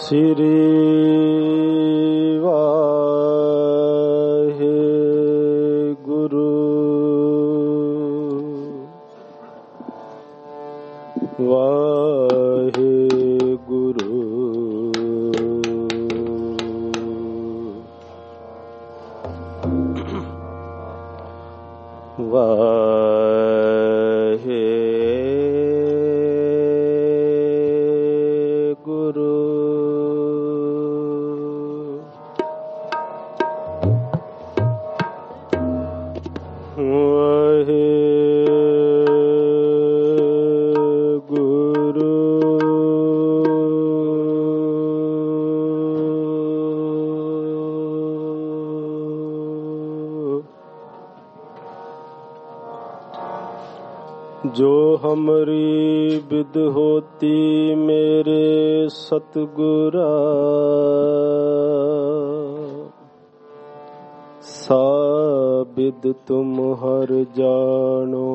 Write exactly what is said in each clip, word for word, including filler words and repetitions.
ਸ੍ਰੀ ਵਾਹਿਗੁਰੂ ਵਾਹਿਗੁਰੂ ਵਾਹਿਗੁਰੂ जो हमरी विद होती मेरे सतगुरा सा विद तुम हर जानो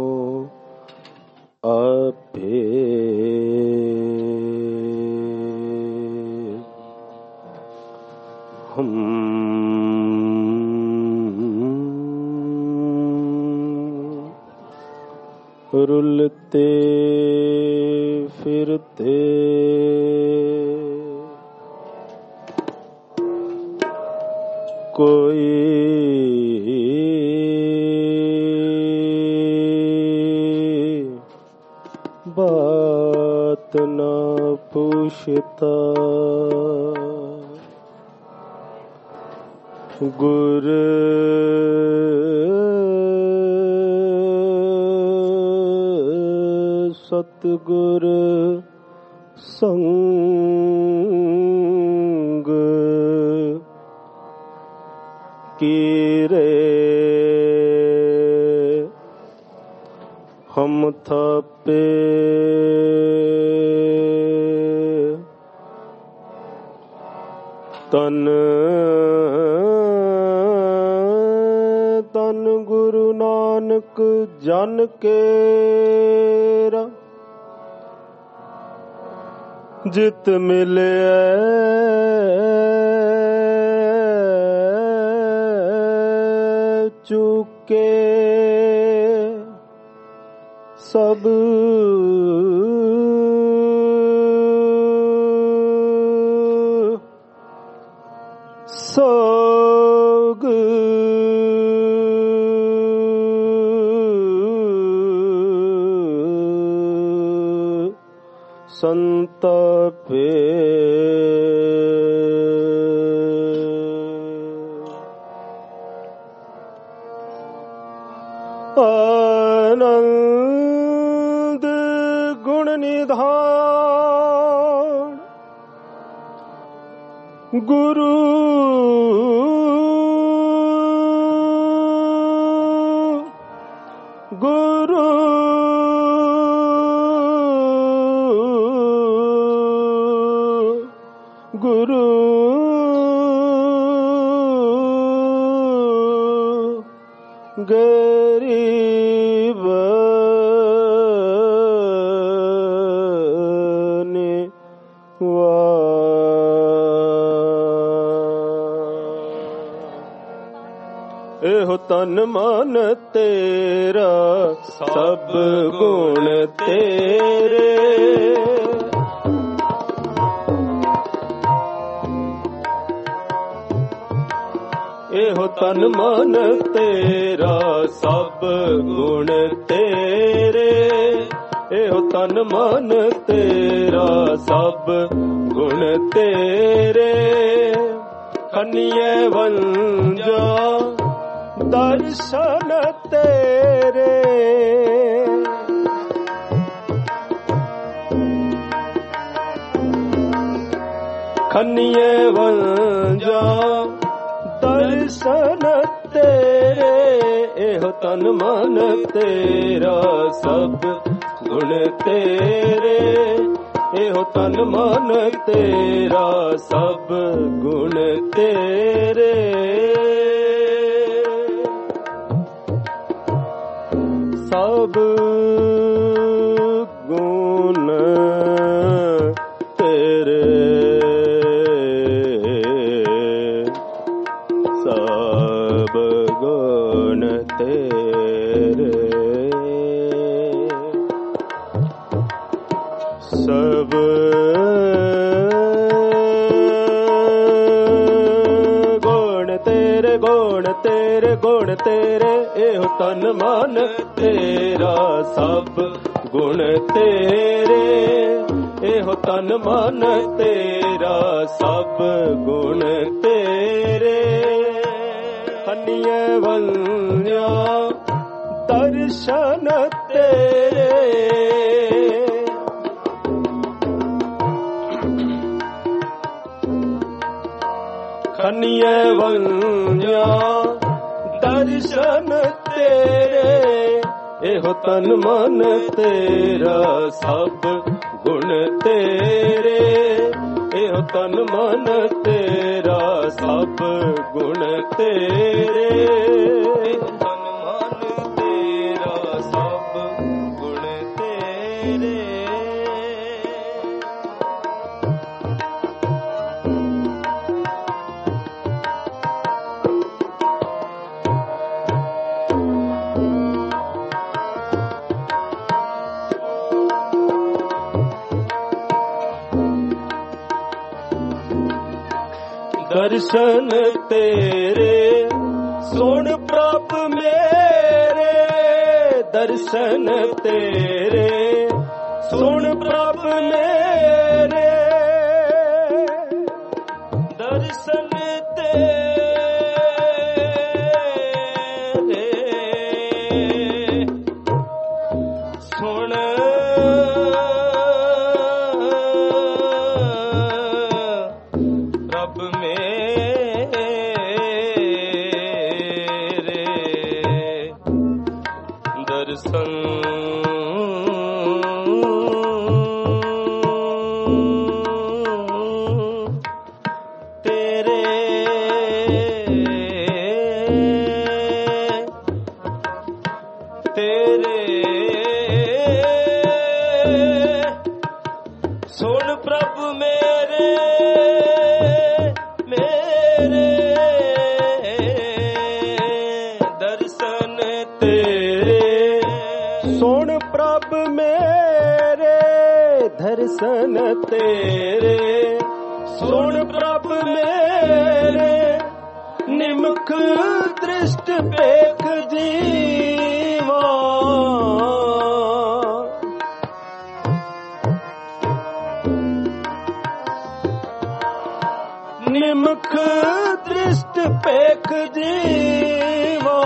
आपे हम रुलते फिरते कोई बात न पूछता गुर सतगुर संग कीरे हम थापे तन तन गुरु नानक जन केरा जित मिले चुके सब सोग संतापे आनंद गुण निधान गुरु गुरु गुरु गरीब ने एहो तन मन तेरा सब गुण तेरे एहो तन मन तेरा सब गुण तेरे एहो तन मन तेरा सब गुण तेरे खनिए वंजा दर्शन तेरे खनिए वंजा दर्शन तेरे एहो तन मन तेरा सब गुण तेरे एहो तन मन तेरा सब गुण तेरे सब गुण तेरे ਤੇਰੇ ਸਭ ਗੁਣ ਤੇਰੇ ਗੁਣ ਤੇਰੇ ਗੁਣ ਤੇਰੇ ਇਹੋ ਤਨ ਮਨ ਤੇਰਾ ਸਭ ਗੁਣ ਤੇਰੇ ਇਹੋ ਤਨ ਮਨ ਤੇਰਾ ਸਭ ਗੁਣ ਤੇਰੇ ਹਨੀਏ ਵੰਨਿਆ ਦਰਸ਼ਨ ਤੇਰੇ ਖਨੀਏ ਵੰਨਿਆ ਦਰਸ਼ਨ ਤੇਰੇ ਇਹੋ ਤਨ ਮਨ ਤੇਰਾ ਸਭ ਗੁਣ ਤੇਰੇ ਇਹੋ ਤਨ ਮਨ ਤੇਰਾ ਸਭ ਗੁਣ ਤੇਰੇ ਤਨ ਮਨ ਤੇਰਾ ਸਭ ਗੁਣ ਤੇਰੇ ਦਰਸ਼ਨ ਤੇਰੇ ਸੁਣ ਪ੍ਰਭ ਮੇਰੇ ਦਰਸ਼ਨ ਤੇਰੇ ਸੁਣ ਪ੍ਰਭ ਮੇਰੇ ਦਰਸ਼ਨ ਤੇਰੇ ਸੁਣ ਪ੍ਰਭ ਮੇਰੇ ਦਰਸ਼ਨ ਤੇਰੇ ਤੇਰੇ ਸੁਣ ਪ੍ਰਭ ਮੇਰੇ ਮੇਰੇ ਦਰਸ਼ਨ ਤੇਰੇ ਸੁਣ ਪ੍ਰਭ ਮੇਰੇ ਦਰਸ਼ਨ ਤੇਰੇ ਸੁਣ ਪ੍ਰਭ ਮੇਰੇ ਨਿਮਖ ਦ੍ਰਿਸ਼ਟ ਵੇਖ ਜੀਵਾ ਨਿਮਖ ਦ੍ਰਿਸ਼ਟ ਵੇਖ ਜੀਵਾ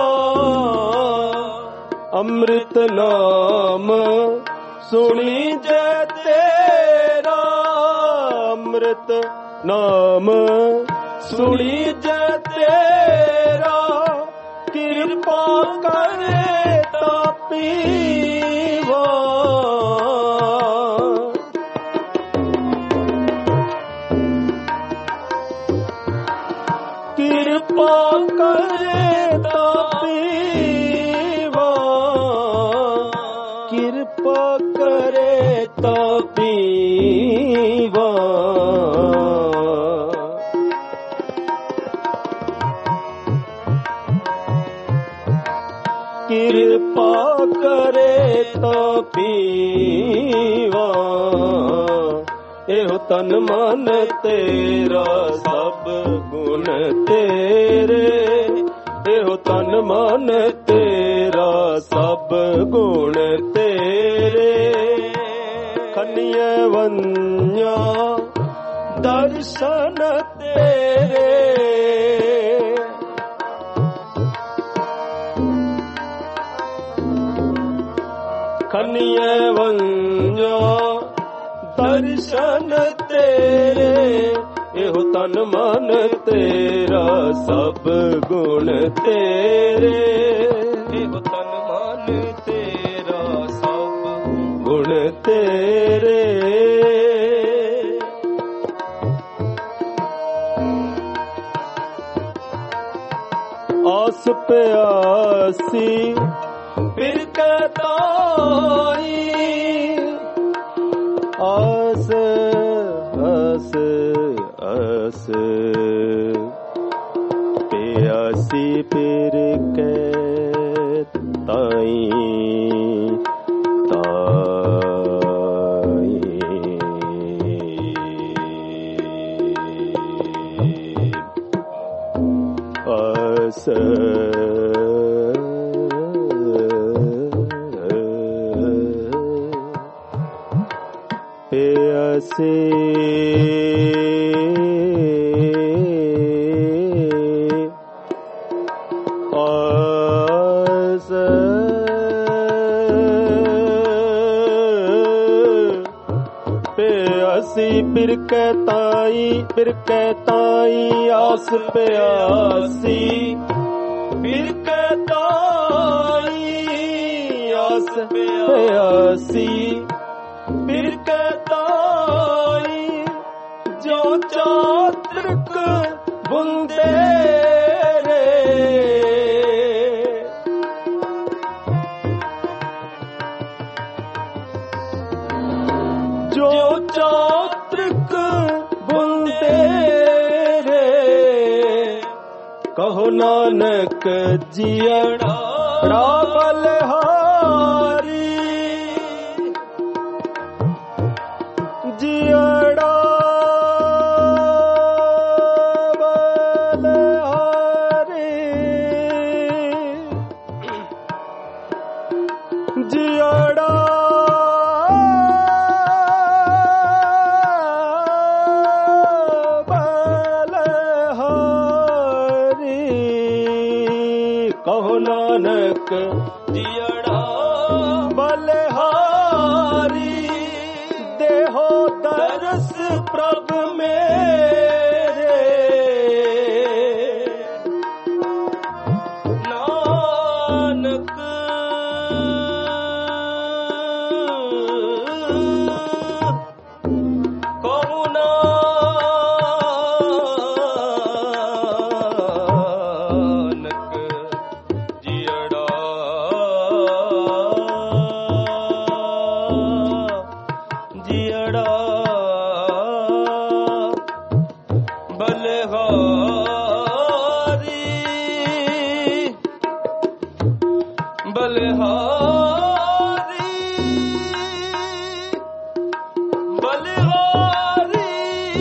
ਅੰਮ੍ਰਿਤ ਨਾਮ ਸੁਣੀ ਜੈ ਤੇਰਾ ਅੰਮ੍ਰਿਤ ਨਾਮ ਸੁਣੀ ਜੈ ਤੇਰਾ ਕਿਰਪਾ ਕਰੇ ਤਾ ਪੀਵਾ ਕਿਰਪਾ ਕਰੇ ਤਾ ਪੀਵਾ ਕਿਰਪਾ ਕਰੇ ਤਾ ਪੀਵਾ ਕਿਰਪਾ ਕਰੇ ਤਾ ਪੀਵਾ ਇਹੋ ਤਨ ਮਨ ਤੇਰਾ ਸਭ ਗੁਣ ਤੇਰੇ ਇਹੋ ਤਨ ਮਨ ਤੇਰਾ ਸਭ ਗੁਣ ਤੇਰੇ ਖਨੀਏ ਵੰਨਿਆ ਦਰਸ਼ਨ ਤੇਰੇ ਖਨੀਏ ਵੰਨਿਆ ਦਰਸ਼ਨ ਤੇਰੇ ਇਹੋ ਤਨ ਮਨ ਤੇਰਾ ਸਭ ਗੁਣ ਤੇਰੇ ਇਹੋ ਤਨ ਮਨ ਤੇਰਾ ਸਭ ਗੁਣ ਤੇਰੇ ਆਸ ਪਿਆਸੀ ਫਿਰ ਕਤਾਈ ਆਸ ਆਸ ਆਸ ਪਿਆਸੀ ਫਿਰ ਕੇ ਤਾਈ ताई ताई आस प्यासी आस प्यासी बिरकै ताई बिरकै ताई आस प्यासी बिरकै ताई आस प्यासी बिरकै ताई जो चातृक बुंदे रे जो चातृक बुंदे रे कहो नानक जियड़ा बलिहारी जियड़ा बलिहारी जियड़ा कहो नानक जियड़ा बलिहारी देहो दरस प्रभ मेरे नानक कहु बलिहारी बलिहारी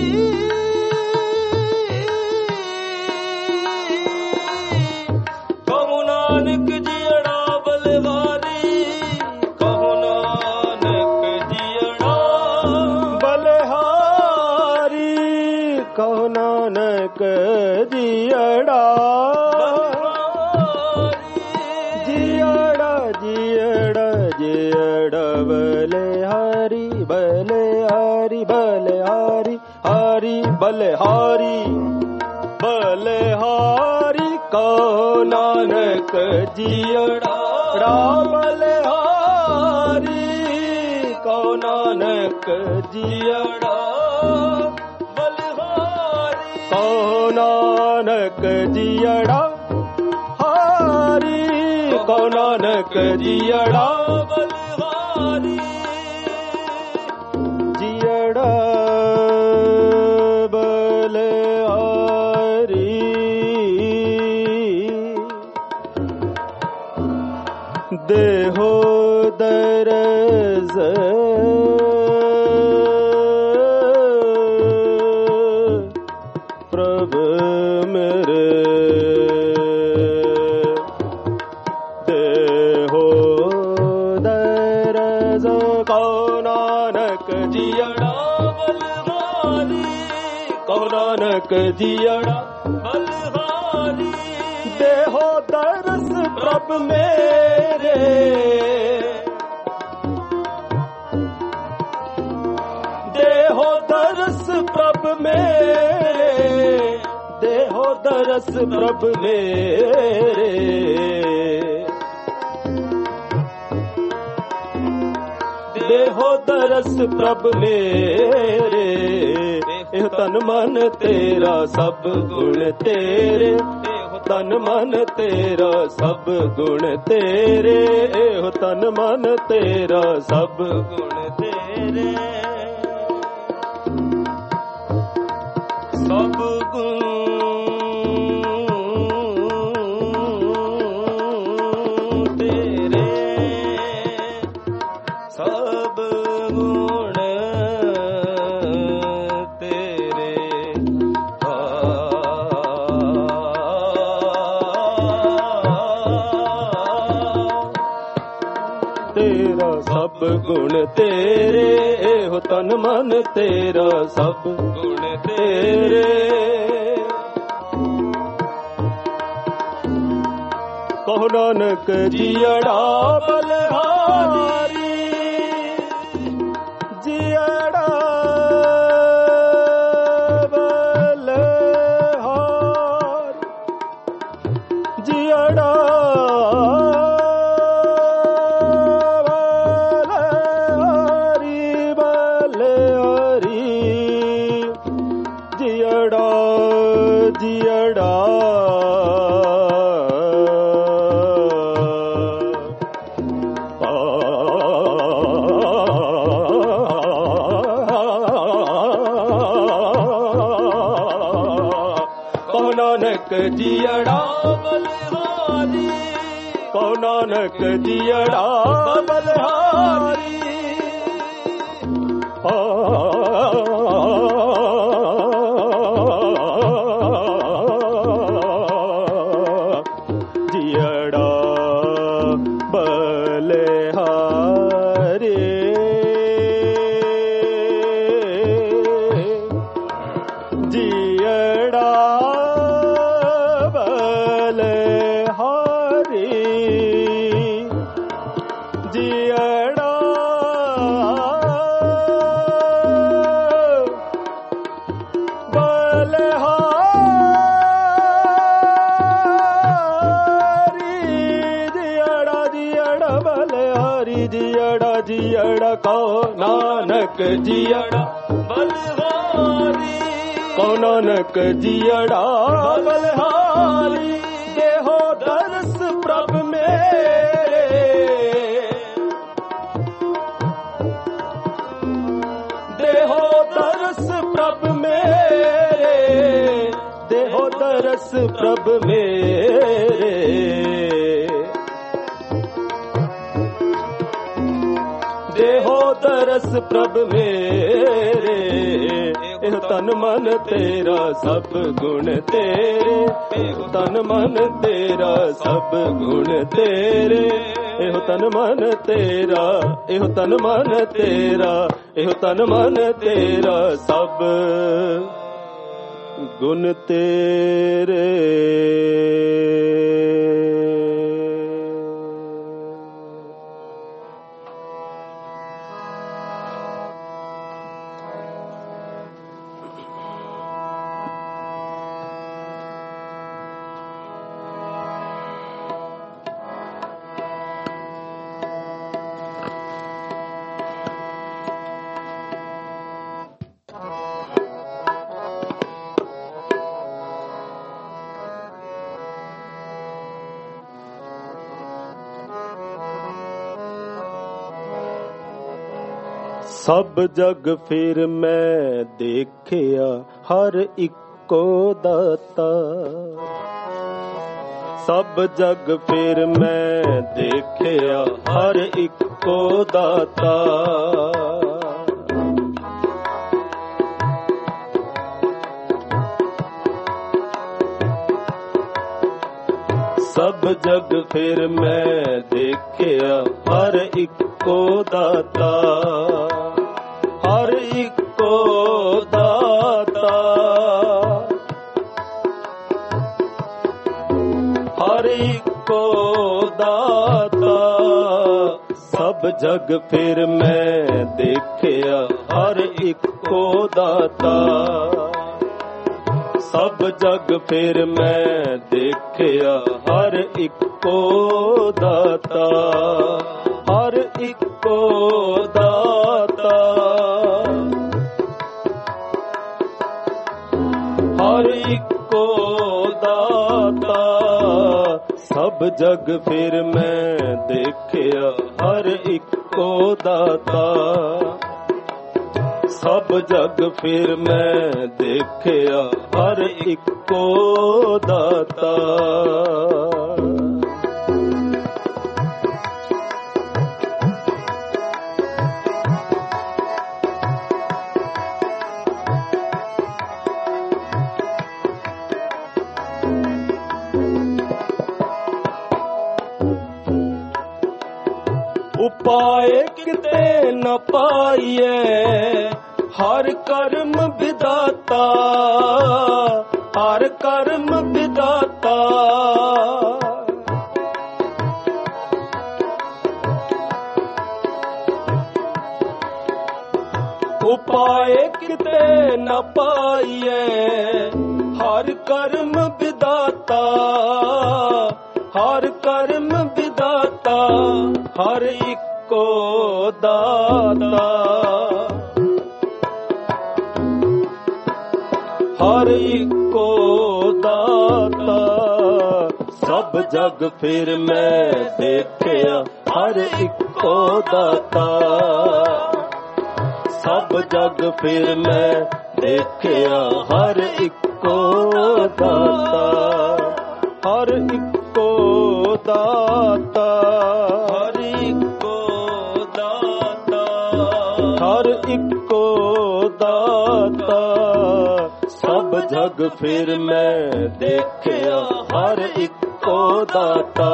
कहु नानक जियड़ा बलिहारी कहु नानक जियड़ा बलिहारी कहु नानक जियड़ा जियड़ा जियड़ा बलिहारी बलिहारी बलिहारी हारी बलिहारी बलिहारी कहो नानक जियड़ा बलिहारी कहो नानक जियड़ा बलिहारी कहो नानक जियड़ा हारी कहो नानक जियड़ा बलिहारी जियड़ा बलिहारी देहो दरस प्रभ मेरे देहो दरस कहो नानक जियड़ा बलिहारी कहो नानक जियड़ा बलिहारी देहो दरस प्रभ मेरे देहो दरस प्रभ मेरे देहो दरस प्रभ मेरे देहो दरस प्रभ मेरे एह तन मन तेरा सब गुण तेरे तन मन तेरा सब गुण तेरे एह तन मन तेरा सब गुण तेरे सब गुण तेरे ਤੇਰਾ ਸਭ ਗੁਣ ਤੇਰੇ, ਇਹੋ ਤਨ ਮਨ ਤੇਰਾ ਸਭ ਗੁਣ ਤੇਰੇ। ਕਹੋ ਨਾਨਕ ਜੀਅੜਾ ਬਲਿਹਾਰੀ, ਜੀਅੜਾ ਬਲਿਹਾਰੀ, ਜੀਅੜਾ ਜੀਅੜਾ ਬਲਿਹਾਰੀ, ਕਹੋ ਨਾਨਕ ਜੀਅੜਾ ਬਲਿਹਾਰੀ। ਜੀਅੜਾ ਬਲਿਹਾਰੀ, ਜੀਅੜਾ ਜੀਅੜਾ ਕਹੋ ਨਾਨਕ ਜੀਅੜਾ ਬਲਿਹਾਰੀ, ਕਹੋ ਨਾਨਕ ਜੀਅੜਾ ਬਲਿਹਾਰੀ। ਦੇਹੋ ਦਰਸ ਪ੍ਰਭ ਮੇਰੇ, ਦੇਹੋ ਦਰਸ ਪ੍ਰਭ ਮੇਰੇ, ਦੇਹੋ ਦਰਸ ਪ੍ਰਭ ਮੇਰੇ। ਦੇਹੋ ਦਰਸ ਪ੍ਰਭ ਮੇਰੇ, ਇਹ ਤਨ ਮਨ ਤੇਰਾ ਸਭ ਗੁਣ ਤੇਰੇ, ਇਹੋ ਤਨ ਮਨ ਤੇਰਾ ਸਭ ਗੁਣ ਤੇਰੇ। ਇਹੋ ਤਨ ਮਨ ਤੇਰਾ, ਇਹੋ ਤਨ ਮਨ ਤੇਰਾ, ਇਹੋ ਤਨ ਮਨ ਤੇਰਾ ਸਭ ਗੁਣ ਤੇਰੇ। ਸਭ ਜਗ ਫਿਰ ਮੈਂ ਦੇਖਿਆ ਹਰ ਇੱਕੋ ਦਾਤਾ, ਸਭ ਜਗ ਫਿਰ ਮੈਂ ਦੇਖਿਆ ਹਰ ਇੱਕੋ ਦਾਤਾ। ਸਭ ਜਗ ਫਿਰ ਮੈਂ ਦੇਖਿਆ ਹਰ ਇੱਕੋ ਦਾਤਾ, ਹਰ ਇੱਕੋ ਦਾਤਾ, ਹਰ ਇੱਕੋ ਦਾਤਾ। ਸਭ ਜਗ ਫਿਰ ਮੈਂ ਦੇਖਿਆ ਹਰ ਇੱਕੋ ਦਾਤਾ, ਸਭ ਜਗ ਫਿਰ ਮੈਂ ਦੇਖਿਆ ਹਰ ਇੱਕੋ ਦਾਤਾ, ਹਰ ਇੱਕੋ ਦਾਤਾ, ਹਰ ਇੱਕੋ ਦਾਤਾ। ਸਭ ਜਗ ਫਿਰ ਮੈਂ ਦੇਖਿਆ ਹਰ ਇੱਕੋ ਦਾਤਾ, ਸਭ ਜਗ ਫਿਰ ਮੈਂ ਦੇਖਿਆ ਹਰ ਇੱਕੋ ਦਾਤਾ। ਉਪਾਏ ਕਿਤੇ ਨ ਪਾਈਐ, ਹਰ ਕਰਮ ਵਿਦਾਤਾ, ਹਰ ਕਰਮ ਵਿਦਾਤਾ। ਉਪਾਏ ਕਿਤੇ ਨ ਪਾਈਐ, ਹਰ ਕਰਮ ਵਿਦਾਤਾ, ਹਰ ਕਰਮ ਵਿਦਾਤਾ। ਹਰ ਇੱਕੋ ਦਾਤਾ, ਹਰ ਇੱਕੋ ਦਾਤਾ। ਸਭ ਜਗ ਫਿਰ ਮੈਂ ਦੇਖਿਆ, ਹਰ ਇੱਕੋ ਦਾਤਾ। ਸਭ ਜਗ ਫਿਰ ਮੈਂ ਦੇਖਿਆ, ਹਰ ਇੱਕੋ ਦਾਤਾ, ਹਰ ਇੱਕੋ ਦਾਤਾ, ਹਰ ਇੱਕੋ ਦਾਤਾ, ਹਰ ਇੱਕੋ ਦਾਤਾ। ਸਭ ਜਗ ਫਿਰ ਮੈਂ ਦੇਖਿਆ, ਹਰ ਇੱਕੋ ਦਾਤਾ।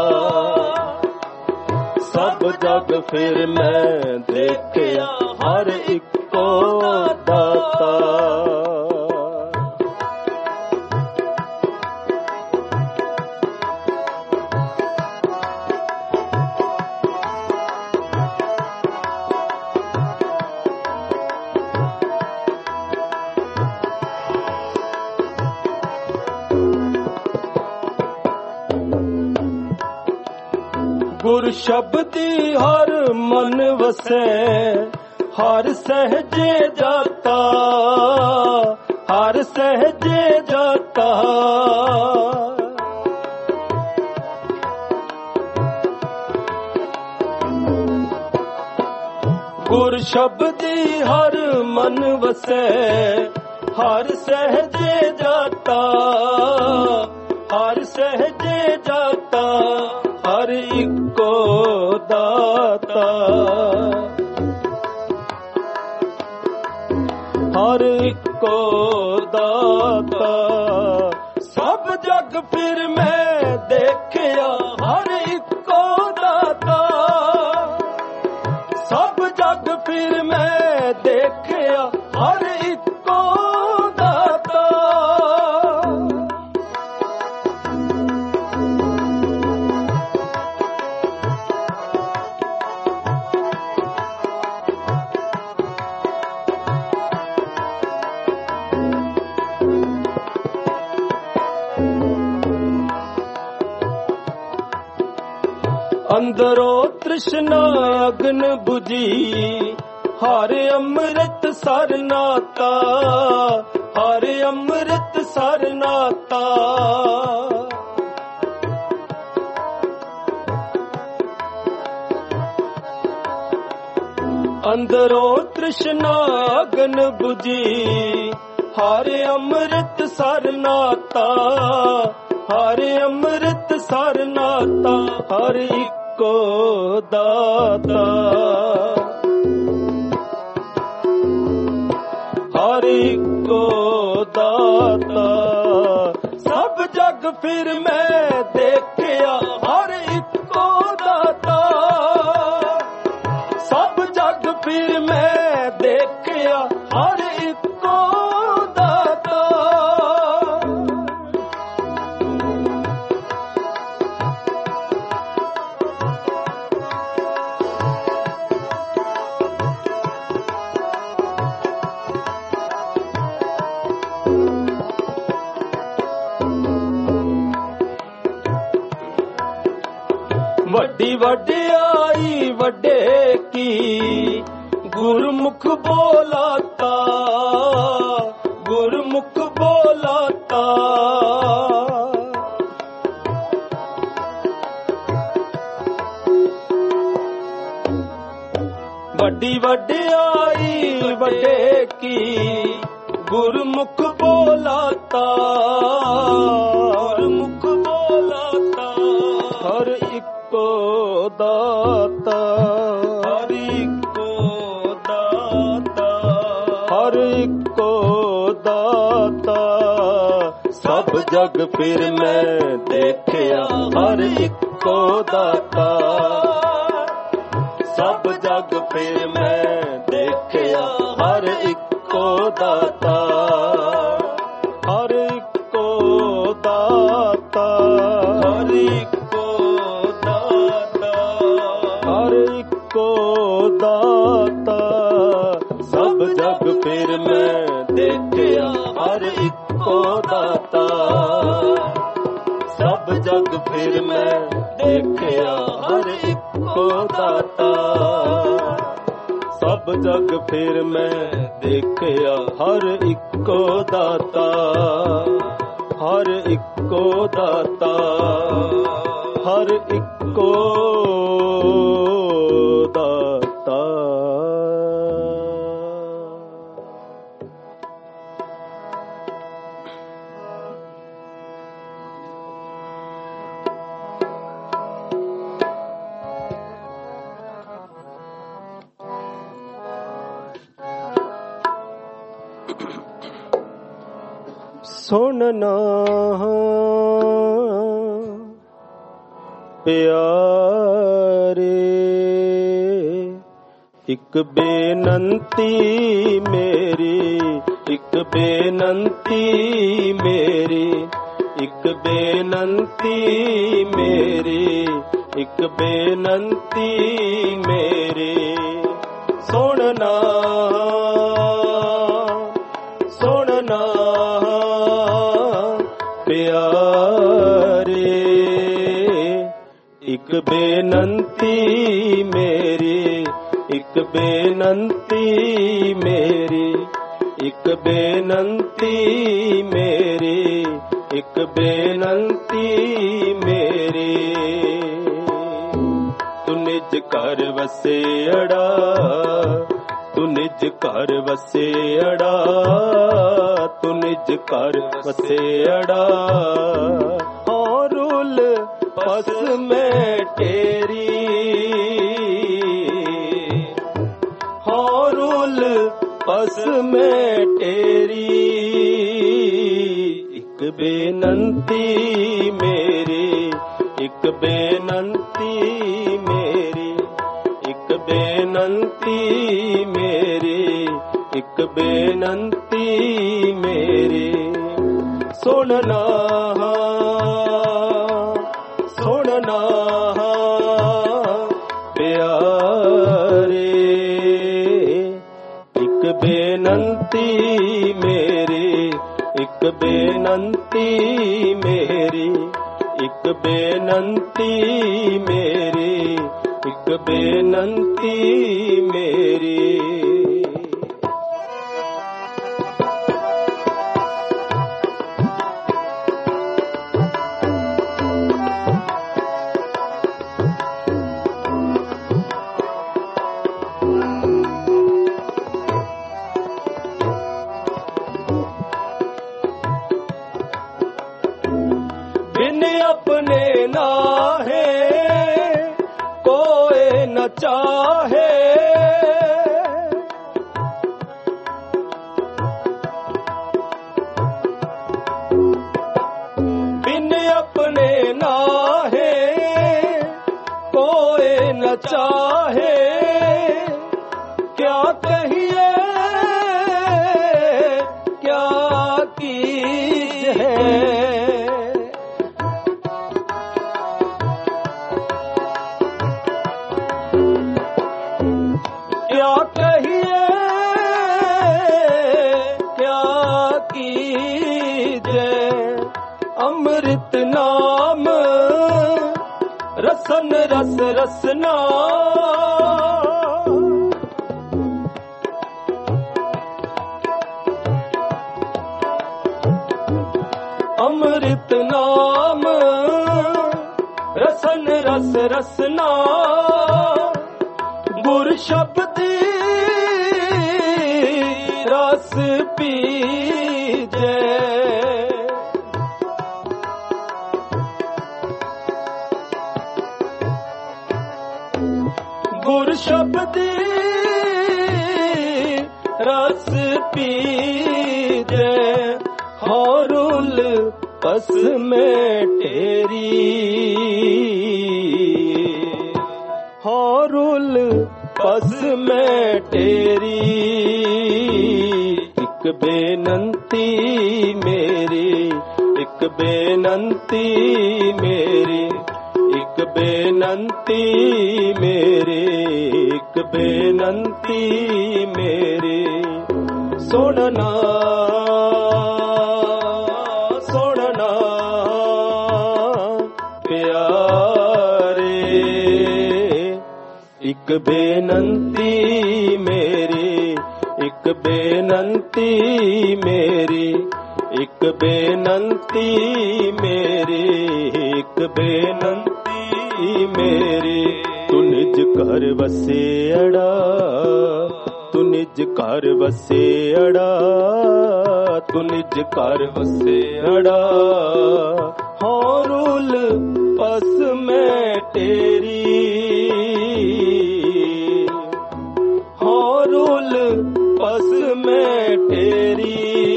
ਸਭ ਜਗ ਫਿਰ ਮੈਂ ਦੇਖਿਆ, ਹਰ ਇੱਕੋ ਦਾਤਾ। ਗੁਰ ਸ਼ਬਦੀ ਹਰ ਮਨ ਵਸੈ, ਹਰ ਸਹਿਜੇ ਜਾਤਾ, ਹਰ ਸਹਿਜੇ ਜਾਤਾ। ਗੁਰ ਸ਼ਬਦੀ ਹਰ ਮਨ ਵਸੈ, ਹਰ ਸਹਿਜੇ ਜਾਤਾ, ਹਰ ਸਹਿਜੇ ਜਾਤਾ। ਹਰ ਇੱਕੋ ਦਾਤਾ, ਹਰ ਇੱਕੋ ਦਾਤਾ। ਸਭ ਜਗ ਫਿਰ ਮੈਂ ਦੇਖਿਆ, ਹਰ ਇੱਕੋ ਦਾਤਾ। ਸਭ ਜਗ ਫਿਰ ਮੈਂ ਦੇਖਿਆ, ਹਰ ਇੱਕੋ ਦਾਤਾ। ਅੰਦਰੋਂ ਤ੍ਰਿਸ਼ਨਾ ਅਗਨ 부ਜੀ, ਹਰ ਅੰਮ੍ਰਿਤ ਸਰ ਨਾਤਾ, ਹਰ ਅੰਮ੍ਰਿਤ ਸਰ ਨਾਤਾ। ਅੰਦਰੋਂ ਤ੍ਰਿਸ਼ਨਾ ਅਗਨ 부ਜੀ, ਹਰ ਅੰਮ੍ਰਿਤ ਸਰ ਨਾਤਾ, ਹਰ ਅੰਮ੍ਰਿਤ ਸਰ ਨਾਤਾ। ਹਰ ਇੱਕੋ ਦਾਤਾ, ਹਰ ਇੱਕੋ ਦਾਤਾ। ਸਭ ਜਗ ਫਿਰ ਮੈਂ ਦੇਖਿਆ, ਹਰ ਇੱਕੋ ਦਾਤਾ। ਸਭ ਜਗ ਫਿਰ ਮੈਂ ਦੇਖਿਆ, ਹਰ ਇੱਕੋ ਦਾਤਾ। ਵੱਡੀ ਵਡਿਆਈ ਵੱਡੇ ਕੀ, ਗੁਰਮੁਖ ਬੋਲਾਤਾ, ਗੁਰਮੁਖ ਬੋਲਾਤਾ। ਵੱਡੀ ਵਡਿਆਈ ਵੱਡੇ ਕੀ, ਗੁਰਮੁਖ ਬੋਲਾਤਾ, ਗੁਰਮੁਖ ਬੋਲਾਤਾ। ਹਰ ਇੱਕੋ ਦਾਤਾ, ਹਰ ਇੱਕੋ ਦਾਤਾ, ਹਰ ਇੱਕੋ ਦਾਤਾ। ਸਭ ਜਗ ਫਿਰ ਮੈਂ ਦੇਖਿਆ, ਹਰ ਇੱਕੋ ਦਾਤਾ। ਸਭ ਜਗ ਫਿਰ ਮੈਂ ਦੇਖਿਆ ਹਰ ਇੱਕੋ ਦਾਤਾ, ਹਰ ਇੱਕੋ ਦਾਤਾ, ਹਰ ਇੱਕੋ ਦਾਤਾ, ਹਰ ਇੱਕੋ ਦਾਤਾ। ਸਭ ਜਗ ਫਿਰ ਮੈਂ ਦੇਖਿਆ ਹਰ ਇੱਕੋ ਦਾਤਾ, ਸਭ ਜਗ ਫਿਰ ਮੈਂ ਦੇਖਿਆ ਹਰ ਇੱਕੋ ਦਾਤਾ, ਸਭ ਜਗ ਫਿਰ ਮੈਂ ਦੇਖਿਆ ਹਰ ਇੱਕੋ ਦਾਤਾ, ਹਰ ਇੱਕੋ ਦਾਤਾ, ਹਰ ਇੱਕੋ ਦਾਤਾ। ਸੁਣਨਾ ਪਿਆਰੇ ਇੱਕ ਬੇਨੰਤੀ ਮੇਰੀ, ਇੱਕ ਬੇਨੰਤੀ ਮੇਰੀ, ਇੱਕ ਬੇਨੰਤੀ ਮੇਰੀ, ਇੱਕ ਬੇਨੰਤੀ ਮੇਰੀ। ਸੁਣਨਾ ਸੁਣਨਾ ਪਿਆਰੇ ਇੱਕ ਬੇਨੰਤੀ ਮੇਰੀ, ਇੱਕ ਬੇਨੰਤੀ ਮੇਰੀ, ਇੱਕ ਬੇਨੰਤੀ ਮੇਰੀ, ਇੱਕ ਬੇਨੰਤੀ ਮੇਰੀ। ਤੂੰ ਨਿਜ ਘਰ ਵਸੇੜਾ, ਤੂੰ ਨਿਜ ਘਰ ਵਸੇੜਾ, ਤੂੰ ਨਿਜ ਘਰ ਵਸੇੜਾ। ਹਾਂ ਰੂਲ ਪਸ ਮੈਂ ਤੇਰੀ, ਹਾਂ ਰੂਲ ਪਸ ਮੈਂ ਤੇਰੀ। ਇੱਕ ਬੇਨੰਤੀ ਮੇਰੀ, ਇੱਕ ਬੇਨੰਤੀ ਮੇਰੀ, ਇੱਕ ਬੇਨੰਤੀ ਮੇਰੀ, ਇੱਕ ਬੇਨੰਤੀ ਮੇਰੀ। ਸੁਣਨਾ ਸੁਣਨਾ ਪਿਆਰੇ ਇੱਕ ਬੇਨੰਤੀ ਮੇਰੀ, ਇੱਕ ਬੇਨੰਤੀ ਮੇਰੀ, ਇੱਕ ਬੇਨੰਤੀ ਮੇਰੀ, ਇੱਕ ਬੇਨੰਤੀ ਮੇਰੀ। बिन अपने नाहे कोई न चाहे, बिन अपने नाहे कोई न चाहे। क्या कहिए क्या कीजिए, क्या कहिए क्या कीजे। अमृत नाम रसन रस रसना, अमृत नाम रसन रस रसना। गुर शब्दी रस पीजे, गुर शब्दी रस पीजे। हारुल पस में तेरी, हारुल पस में तेरी एक बेनंती मेरी, एक बेनंती मेरी, एक बेनंती मेरी, एक बेनंती मेरी। सुनना सुनना प्यारे, एक बेनंती मेरी, एक बेनंती मेरी, एक बेनंती मेरी, एक बेनंती मेरी। तू निज घर वसे अड़ा, तू निज घर वसे अड़ा, तू निज घर वसे अड़ा। हाँ रूल पस में तेरी, हाँ रूल पस में तेरी।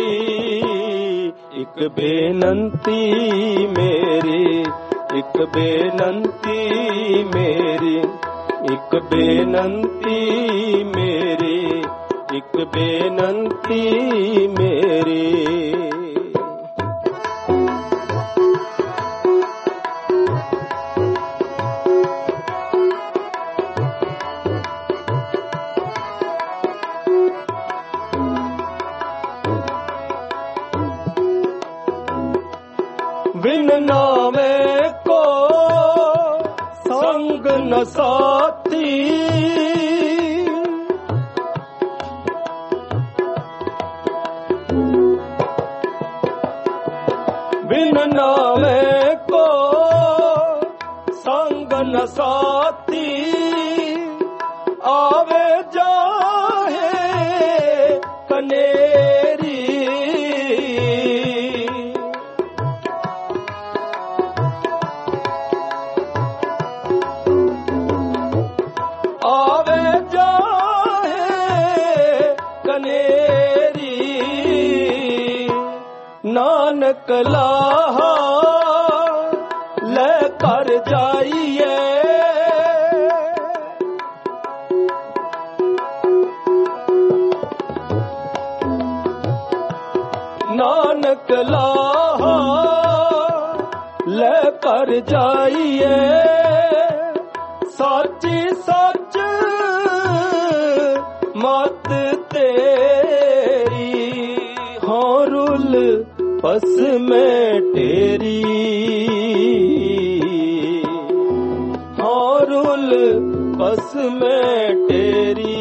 एक बेनंती मेरी, एक बेनंती मेरी, एक बेनंती मेरी, एक बेनंती मेरी। बिन नामे को संग न साथी, बिन नामे को संग न साथी। आवे जाहे कनेरी, आवे जाहे कनेरी। नानक लाहा ले कर जाइए, नानक लाहा ले कर जाइए। साची सच मत तेरी, हाँ रूल पस में तेरी, हाँ रूल पस में तेरी।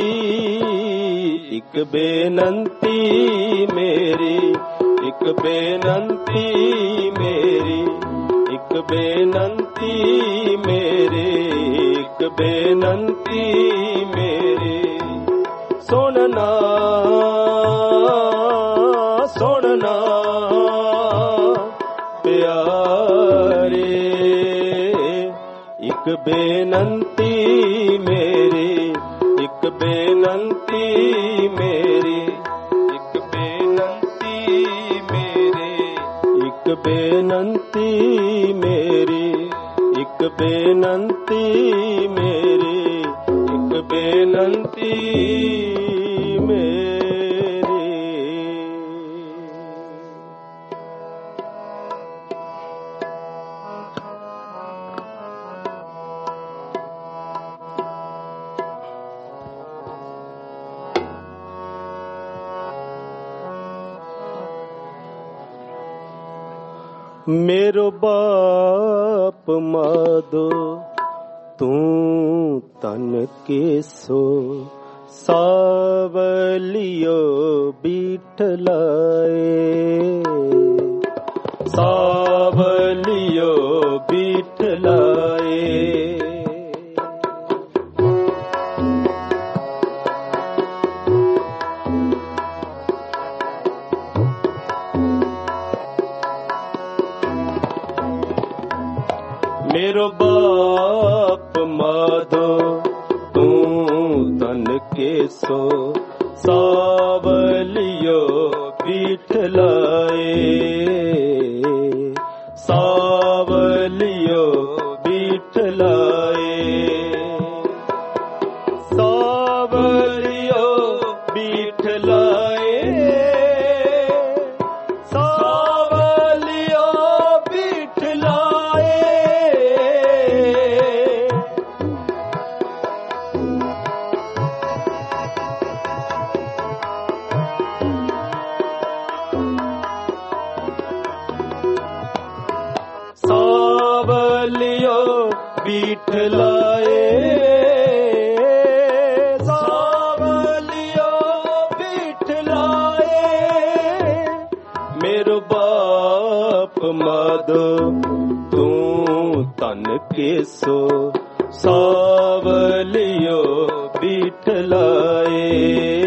एक बेनंती मेरी, एक बेनंती मेरी, एक बेनंती मेरी, एक बेनंती मेरी। सुनना सुनना प्यारे, एक बेनंती मेरी, एक बेनंती मेरी, एक बेनंती मेरी, एक बेनंती मेरी, एक बेनंती मेरी, एक बेनंती मेरी। मेरो बाप माधो तू तन के सो, सावलियो बिठलाए, सावलियो बिठलाए। मेरो बाप माधो तू तन के सो, सावलियो बिठलाए, सावलियो बिठलाए। माधो तू तन केसो सावलियो बिठलाए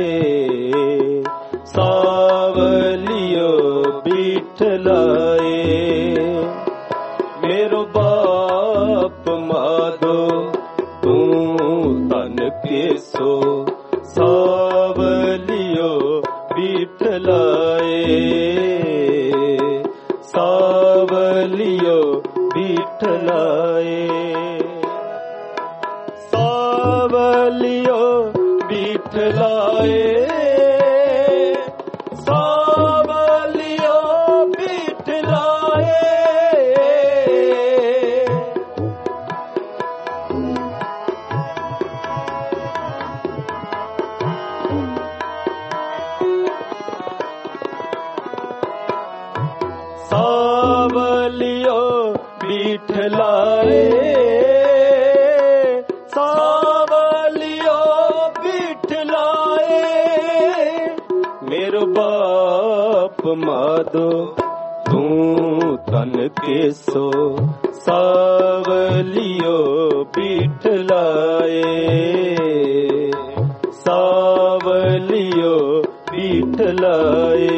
सावलियो बिठलाए मेरो बाप माधो तू तन केसो सावलियो बिठलाए सावलियो बिठलाए सावलियो बिठलाए सावलियो बिठलाए सावलियो बिठलाए सावलियो बिठलाए मेरो बाप माधो तू तन केसो सावलियो बिठलाए सावलियो बिठलाए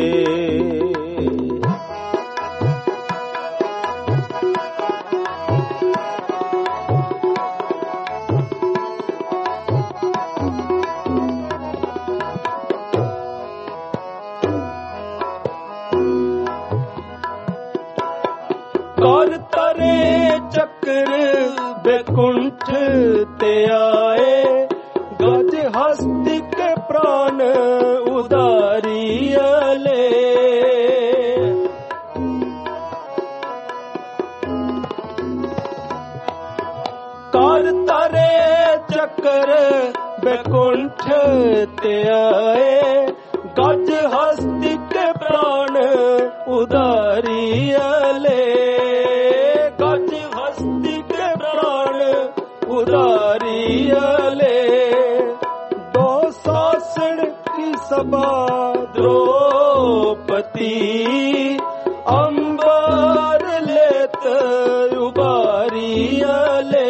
कर तरे चक्र बैकुंठ ते आए गज हस्ती के प्राण उदारियले कर तरे चक्र बैकुंठ ते आए गज हस्ती के प्राण उदारियले गज हस्ती के प्राण उदारियले दो शासन की सभा द्रौपदी अंबर लेत उबारियले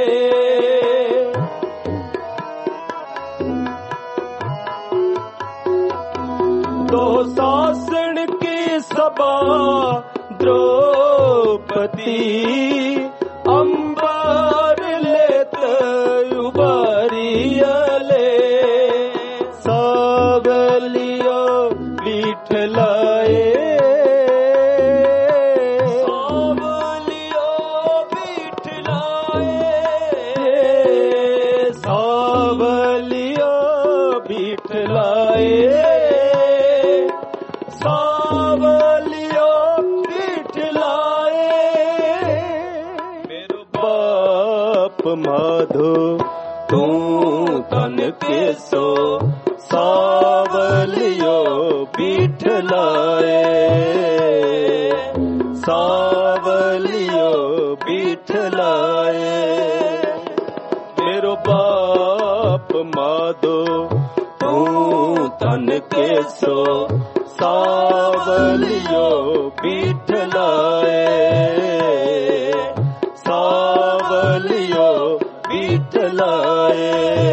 दो शासन की सभा द्रौपदी अंबर लेत उबारियले सावलियो बिठलाए सावलियो बिठलाए सावलियो बिठलाए सावलियो बिठलाए मेरो बाप माधो तू तन केसो सावलियो बिठलाए सावलियो बिठलाए मेरो बाप माधो तू तन केसो सावलियो बिठलाए सावलियो बिठलाए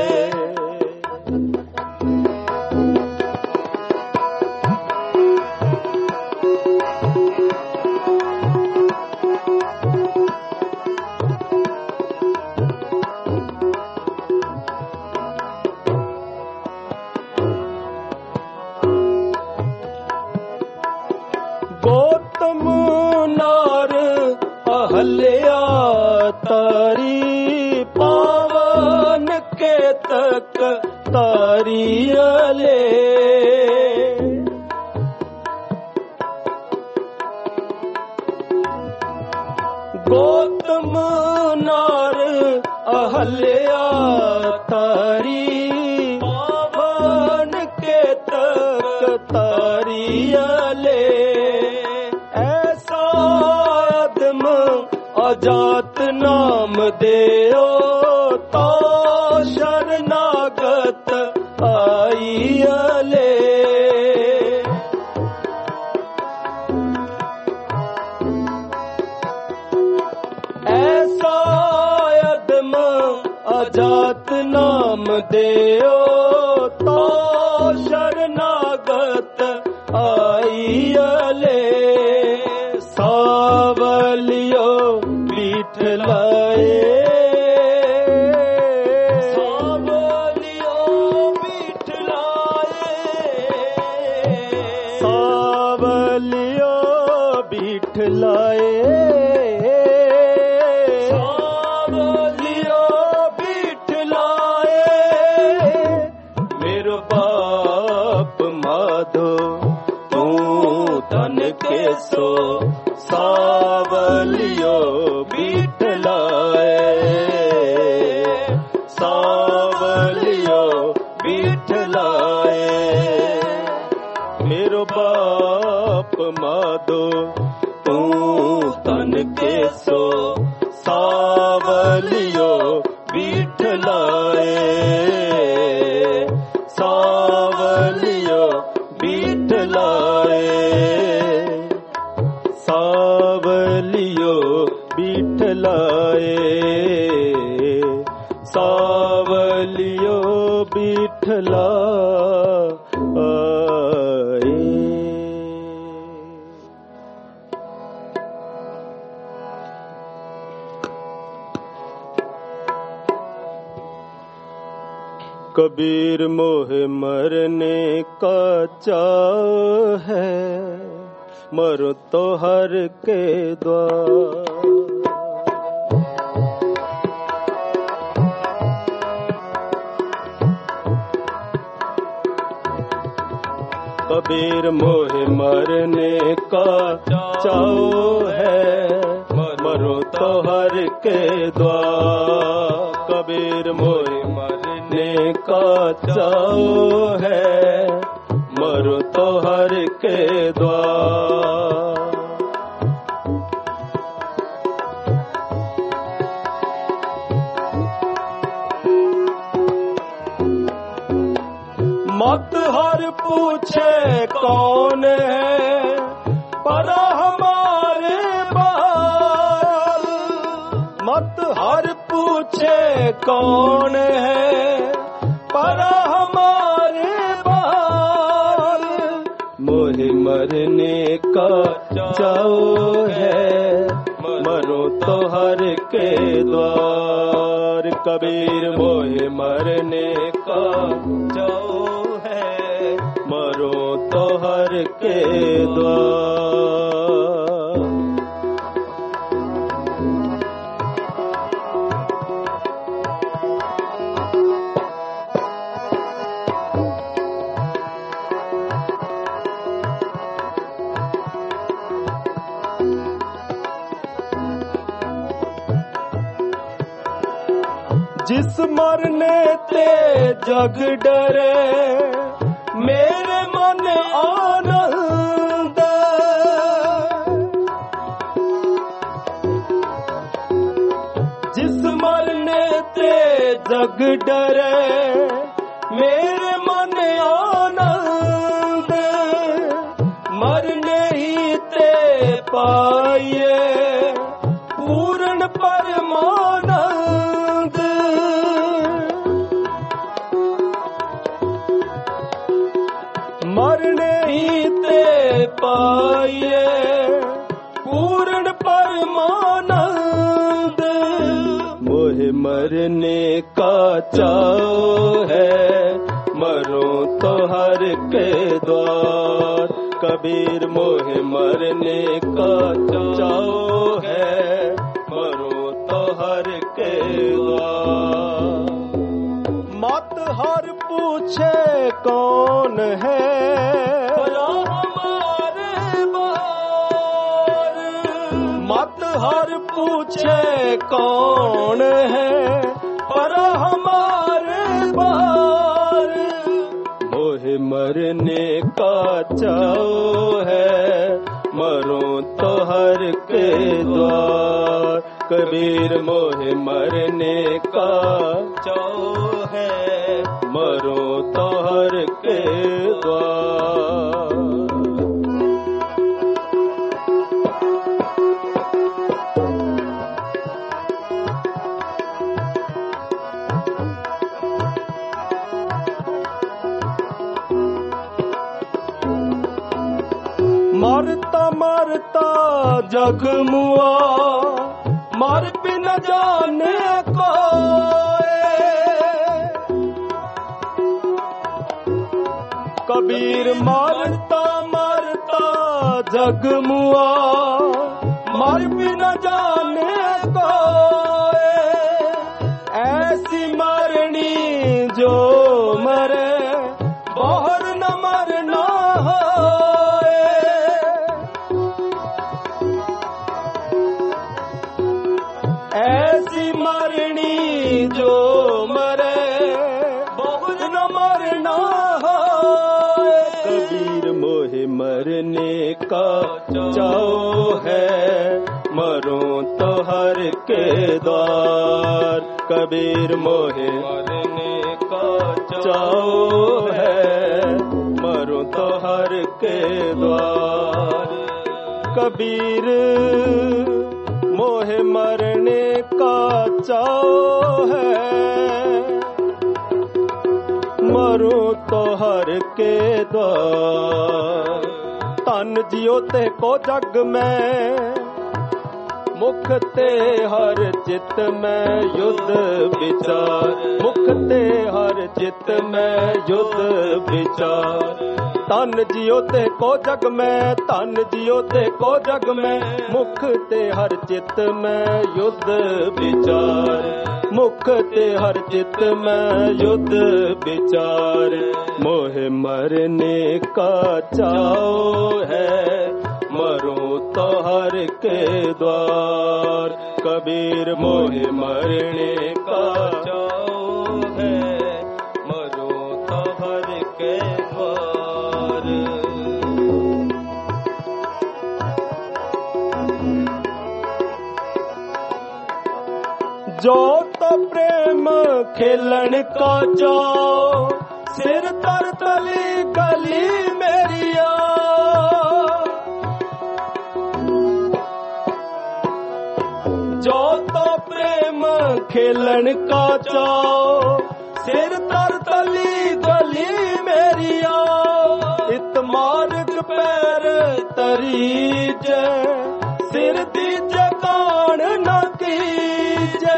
गौतम नार अहल्या तारी पावन के तक तारियले गौतम नार अहल्या तारी पावन के तक तारियले अजात नाम देओ तो शरणागत आइयले। जात नाम देओ तो शरणागत आइयले सावलियो विठलाए सावलियो विठलाए सावलियो विठलाए सो सावलियो विठलाए सावलियो विठलाए मेरो बाप माधो तू तन के सो सावलियो विठलाए सावलियो विठलाए सावलियो विठलाए सावलियो विठलाए। कबीर मोहे मरने का चाव है मरो तो हर के द्वार। कबीर मोहे मरने का चाव है मरो तो हर के द्वार। कबीर मोहे मरने का चाव है मरो तो हर के द्वार। मत हर पूछे कौन है पर हमारे बाल। मत हर पूछे कौन है पर हमारे बाल। मोहे मरने का चाव है मरो तो हर के द्वार। कबीर मोहे मरने का चाव है मरो तो हर के द्वार। जिस मरने ते जग डरे मेरे मन आनंद। जिस मरने ते जग डरे मेरे मन आनंद। मरने ही ते पाइए पूर्ण परमानंद। मरने ही ते पाइए पूर्ण परमानंद। मोहे मरने का चाव है मरो तो हर के द्वार। कबीर मोहे मरने का चाव है मरो तो हर के द्वार। मत हर पूछे कौन है हमारे बार। मत हर पूछे कौन है पर हमारे बार। मोहे मरने का चाव है मरो तो हर के द्वार। कबीर मोहे मरने का चाव है मरो तो हर के द्वार। मरता जग मुआ, मर भी न जाने कोई। कबीर मरता मरता जग मुआ, मर भी न जाने कोई। ऐसी मरनी जो मरे बाहर न मरना होए। ऐसी मरनी जो मरे बाहर न मरना होए। कबीर मोहे मरने का चाओ है, मरूं तो हर के द्वार। कबीर मोहे मरने का चाओ है, मरूं तो हर के द्वार। कबीर मोहे मरने का चाओ है, मरूं तो हर के द्वार। तन जियो ते को जग में, मुख ते हर चित में युद्ध विचार। मुख ते हर चित में युद्ध विचार। तन जियो ते को जग में, तन जियो ते को जग में, मुख ते हर चित में युद्ध विचार। मुख ते हर चित में युद्ध विचार। मोहे मरने का चाओ है, मरूं तो हर के द्वार। कबीर मोहे मरने का चाओ है, मरूं तो हर के द्वार। जो तो प्रेम खेलन का जाओ, सिर तर तली गली मेरिया। जो तो प्रेम खेलन का चाओ, सिर तर तली गली मेरिया। इत मार्ग पैर तरीजे, सिर दीजे कान न कीजे।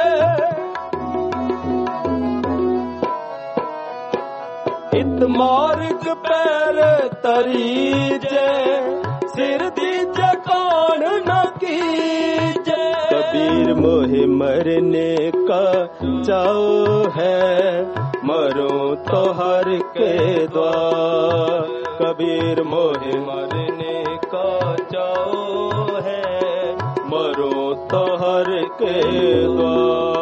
इत मार्ग पैर तरीजे, सिर दीजे कान न कीजे। कबीर मोहे मरने का चाओ है, मरूं तो हर के द्वार। कबीर मोहे मरने का चाओ है, मरूं तो हर के द्वार।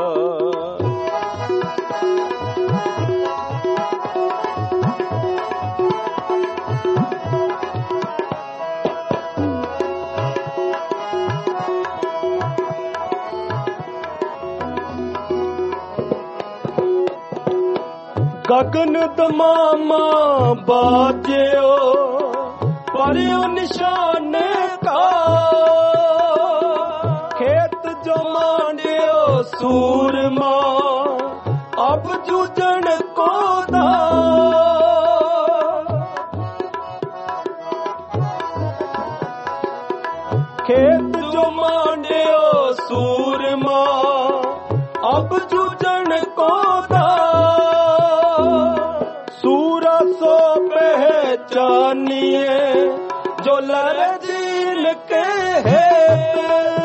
गगन दमामा बाज्यो, पर्यो निशाने का। खेत जो मांडियो सूरमा, अब जूझन को दा। खेत जो मांडियो सूरमा, अब जूझन को दा। पहचानिए जो लड़ जीन के हेत।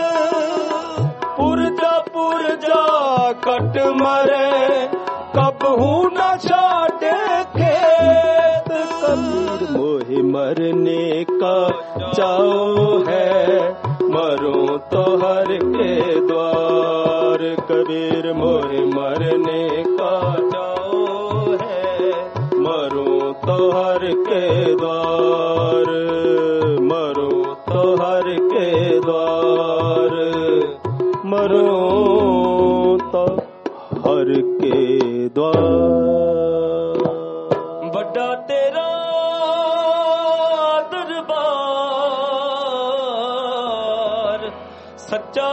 पुरजा पुरजा कट मरे, कबहू न छाटे खेत। कबीर मोहे मरने का चाओ है, मरूं तो हर के द्वार। कबीर मोहे मरने का चाओ है, मरूं तो हर के द्वार। मरूं तो हर के द्वार। मरूं तो हर के द्वार। बड़ा तेरा दरबार, सच्चा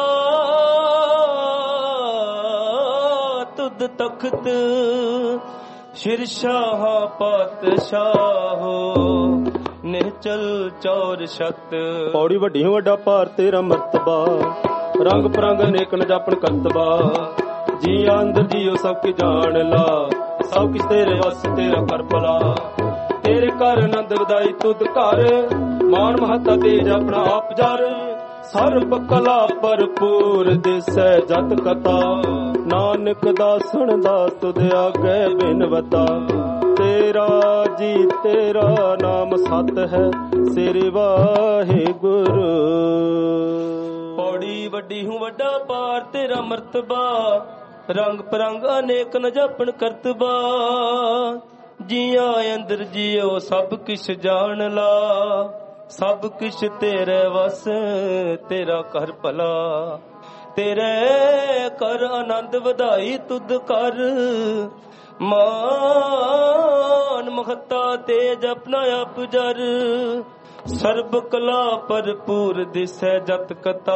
तुद तख्त। शिरशाह पातशाह ਨਿਹਚਲ ਚੌਰ ਛਤ। ਪੌੜੀ ਵੱਡੀ ਵੱਡਾ ਭਾਰ ਤੇਰਾ ਮਰਤਬਾ, ਰੰਗ ਪਰੰਗ ਅਨੇਕ ਨ ਜਾਪਣ ਕਰਤਬਾ। ਜੀ ਅੰਦਰ ਜੀਓ ਸਭ ਕੀ ਜਾਣ ਲਾ, ਸਭ ਕਿਛ ਤੇਰੇ ਵਸ ਤੇਰਾ ਕਰ ਭਲਾ। ਤੇਰੇ ਘਰ ਆਨੰਦ ਵਧਾਈ ਤੁਧ ਘਰ, ਮਾਨ ਮਹੱਤਾ ਤੇਜ ਆਪਣਾ ਆਪ ਜਰ। ਸਰਬ ਕਲਾ ਭਰਪੂਰ ਦਿਸੈ ਜਤ ਕਥਾ, ਨਾਨਕ ਦਾਸਣ ਦਾ ਤੁਧ ਆਗੇ ਬਿਨਵਤਾ। ਤੇਰਾ ਜੀ ਤੇਰਾ ਨਾਮ ਸਤ ਹੈ, ਸਿਰ ਵਾਹਿਗੁਰੂ। ਪੌੜੀ ਵੱਡੀ ਹੂੰ ਵੱਡਾ ਪਾਰ ਤੇਰਾ ਮਰਤਬਾ, ਰੰਗ ਪਰੰਗ ਅਨੇਕ ਨ ਜਾਪਣ ਕਰਤਬਾ। ਜੀਆਂ ਅੰਦਰ ਜੀਓ ਸਭ ਕਿਛ ਜਾਣ ਲਾ, ਸਭ ਕਿਛ ਤੇਰੇ ਵਸ ਤੇਰਾ ਕਰ ਭਲਾ। ਤੇਰੇ ਕਰ ਆਨੰਦ ਵਧਾਈ ਤੁਧ ਕਰ, ਮਾਨ ਮਹੱਤਾ ਤੇਜ ਆਪਣਾ ਆਪ ਜਰ। ਸਰਬ ਕਲਾ ਭਰਪੂਰ ਦਿਸੈ ਜਤ ਕਥਾ,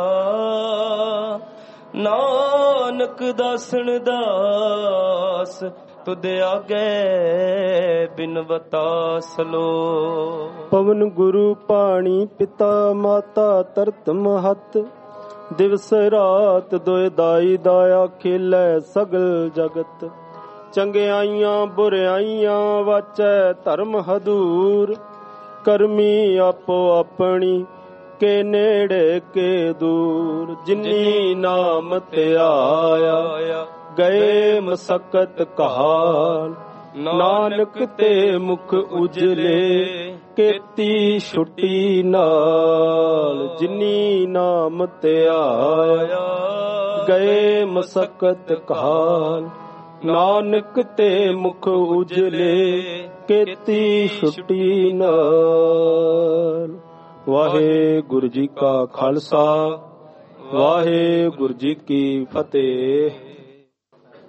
ਨਾਨਕ ਦਾਸਣ ਦਾਸ ਤੁਧ ਆਗੇ ਬਿਨਵਤਾ ਸਲੋ। ਪਵਨ ਗੁਰੂ ਪਾਣੀ ਪਿਤਾ ਮਾਤਾ ਤਰਤ ਮਹਤ, ਦਿਵਸ ਰਾਤ ਦੋਇ ਦਾਈ ਦਾਇਆ ਖੇਲੇ ਸਗਲ ਜਗਤ। ਚੰਗਿਆਈਆਂ ਬੁਰਿਆਈਆਂ ਵਾਚੈ ਧਰਮ ਹਦੂਰ, ਕਰਮੀ ਆਪੋ ਆਪਣੀ ਕੇ ਨੇੜੇ ਕੇ ਦੂਰ। ਜਿਨੀ ਨਾਮ ਧਿਆਇਆ ਗਏ ਮਸਕਤ ਕਹਾਲ, ਨਾਨਕ ਤੇ ਮੁਖ ਉਜਲੇ ਕੀਤੀ ਛੁੱਟੀ ਨਾਲ। ਜਿਨੀ ਨਾਮ ਧਿਆਇਆ ਗਏ ਮਸਕਤ ਕਹਾਲ, ਨਾਨਕ ਤੇ ਮੁਖ ਉਜਲੇ ਕੀਤੀ ਛੁੱਟੀ ਨਾਲ। ਵਾਹਿਗੁਰੂ ਜੀ ਕਾ ਖਾਲਸਾ, ਵਾਹਿਗੁਰੂ ਜੀ ਕੀ ਫਤਿਹ।